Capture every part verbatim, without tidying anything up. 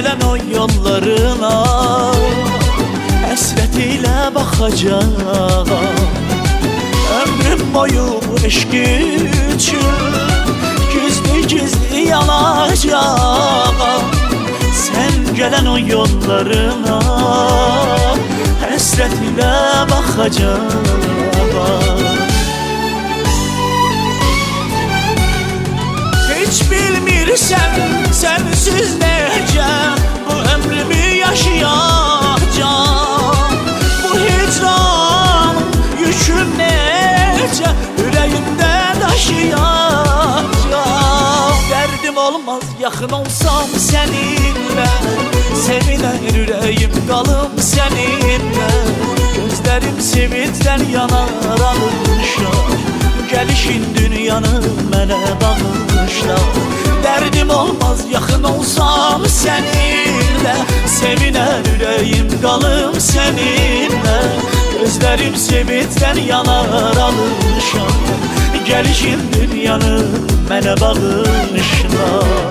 gelen o yollarına həsrət ilə baxacağam. Ömrüm boyu eşq üçün gizli gizli yanacağam. Sen gelen o yollarına həsrət ilə baxacağam. Hiç bilmirsən sensiz necə bu ömrümü yaşayacağım. Bu hicran yüküm necə ürəyimdə daşıyacağım. Derdim olmaz yaxın olsam seninle, sevinen ürəyim qalım seninle. Gözlerim sevincdən yanar alışar, gəlişin dünyanı mənə bağışla. Derdim olmaz yaxın olsam seninle, sevinen ürəyim qalım seninle. Gözlerim sevincdən yanar alışar, gəlişin dünyanı mənə bağışla.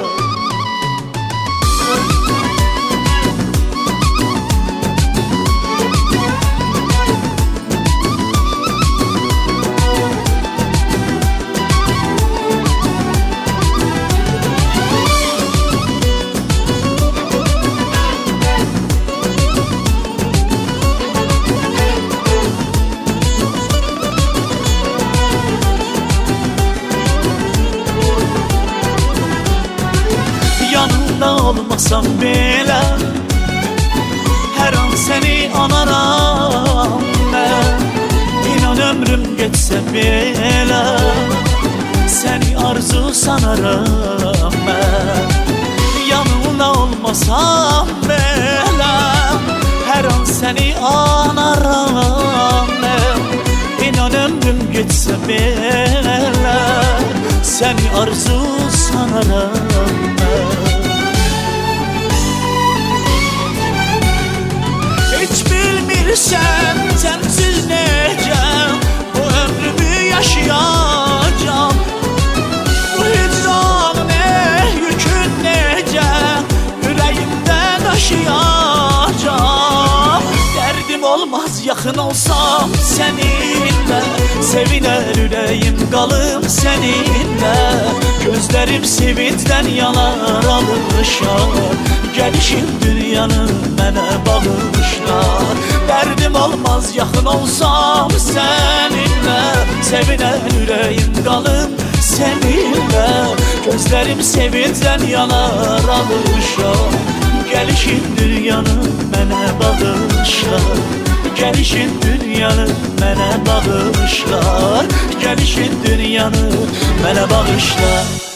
Yanında olmasam belə hər an səni anaram mən. İnan ömrüm geçsə belə səni arzu sanaram mən. Yanında olmasam belə hər an səni anaram mən. İnan ömrüm geçsə belə səni arzu sanaram mən. Hiç bilmirsən sensiz necə bu ömrümü yaşayacağım. Bu hicran ne yükün necə ürəyimdə daşıyacağım. Derdim olmaz yaxın olsam seninle, sevinen ürəyim qalım seninle. Gözlerim sevincdən yanar alışar, gəlişin dünyanı mənə bağışla. Derdim olmaz yaxın olsam seninle, sevinen ürəyim qalım seninle. Gözlerim sevincdən yanar alışar, gəlişin dünyanı mənə bağışla. Gəlişin dünyanı mənə bağışlar, gəlişin dünyanı mənə bağışlar.